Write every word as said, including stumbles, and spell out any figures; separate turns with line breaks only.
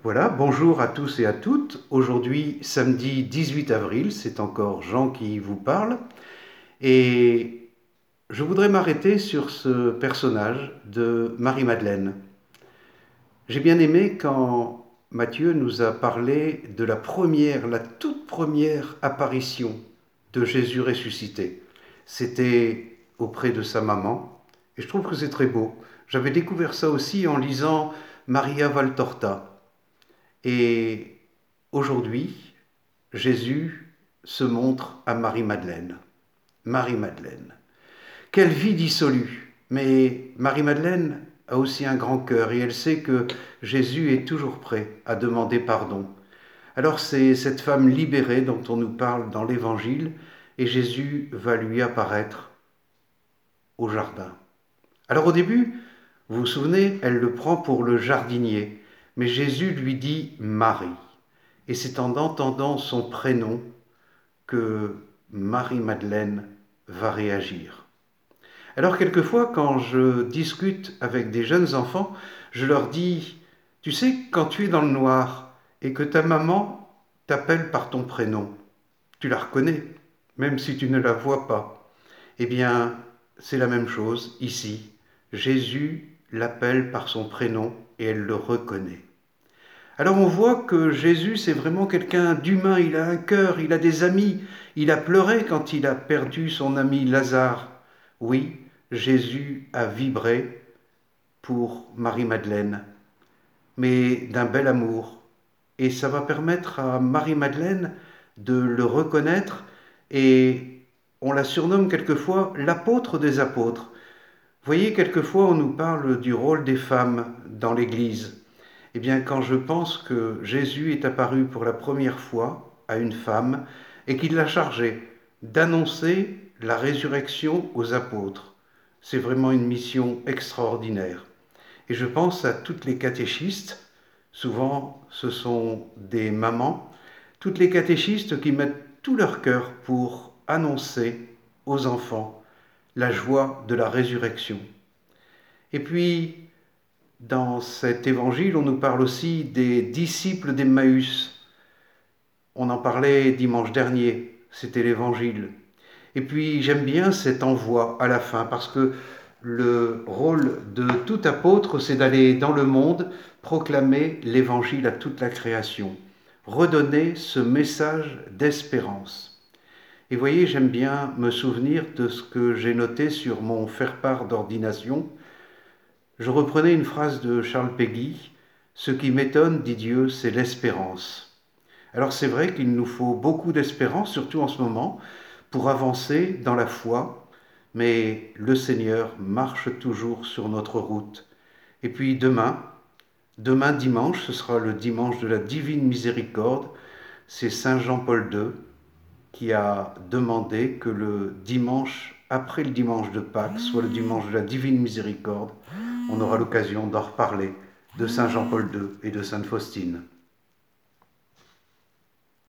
Voilà, bonjour à tous et à toutes. Aujourd'hui, samedi dix-huit avril, c'est encore Jean qui vous parle. Et je voudrais m'arrêter sur ce personnage de Marie-Madeleine. J'ai bien aimé quand Matthieu nous a parlé de la première, la toute première apparition de Jésus ressuscité. C'était auprès de sa maman. Et je trouve que c'est très beau. J'avais découvert ça aussi en lisant Maria Valtorta. Et aujourd'hui, Jésus se montre à Marie-Madeleine. Marie-Madeleine. Quelle vie dissolue! Mais Marie-Madeleine a aussi un grand cœur et elle sait que Jésus est toujours prêt à demander pardon. Alors c'est cette femme libérée dont on nous parle dans l'Évangile et Jésus va lui apparaître au jardin. Alors au début, vous vous souvenez, elle le prend pour le jardinier, mais Jésus lui dit Marie. Et c'est en entendant son prénom que Marie-Madeleine va réagir. Alors quelquefois, quand je discute avec des jeunes enfants, je leur dis, tu sais, quand tu es dans le noir et que ta maman t'appelle par ton prénom, tu la reconnais, même si tu ne la vois pas. Eh bien, c'est la même chose ici. Jésus l'appelle par son prénom et elle le reconnaît. Alors on voit que Jésus, c'est vraiment quelqu'un d'humain, il a un cœur, il a des amis, il a pleuré quand il a perdu son ami Lazare. Oui, Jésus a vibré pour Marie-Madeleine, mais d'un bel amour. Et ça va permettre à Marie-Madeleine de le reconnaître et on la surnomme quelquefois l'apôtre des apôtres. Vous voyez, quelquefois on nous parle du rôle des femmes dans l'Église. Eh bien, quand je pense que Jésus est apparu pour la première fois à une femme et qu'il l'a chargée d'annoncer la résurrection aux apôtres, c'est vraiment une mission extraordinaire. Et je pense à toutes les catéchistes, souvent ce sont des mamans, toutes les catéchistes qui mettent tout leur cœur pour annoncer aux enfants la joie de la résurrection. Et puis, dans cet évangile, on nous parle aussi des disciples d'Emmaüs. On en parlait dimanche dernier, c'était l'évangile. Et puis j'aime bien cet envoi à la fin, parce que le rôle de tout apôtre, c'est d'aller dans le monde proclamer l'évangile à toute la création, redonner ce message d'espérance. Et voyez, j'aime bien me souvenir de ce que j'ai noté sur mon faire-part d'ordination. Je reprenais une phrase de Charles Péguy, « Ce qui m'étonne, dit Dieu, c'est l'espérance ». Alors c'est vrai qu'il nous faut beaucoup d'espérance, surtout en ce moment, pour avancer dans la foi, mais le Seigneur marche toujours sur notre route. Et puis demain, demain dimanche, ce sera le dimanche de la Divine Miséricorde, c'est Saint Jean-Paul deux qui a demandé que le dimanche, après le dimanche de Pâques, soit le dimanche de la Divine Miséricorde, on aura l'occasion d'en reparler de Saint Jean-Paul deux et de Sainte Faustine.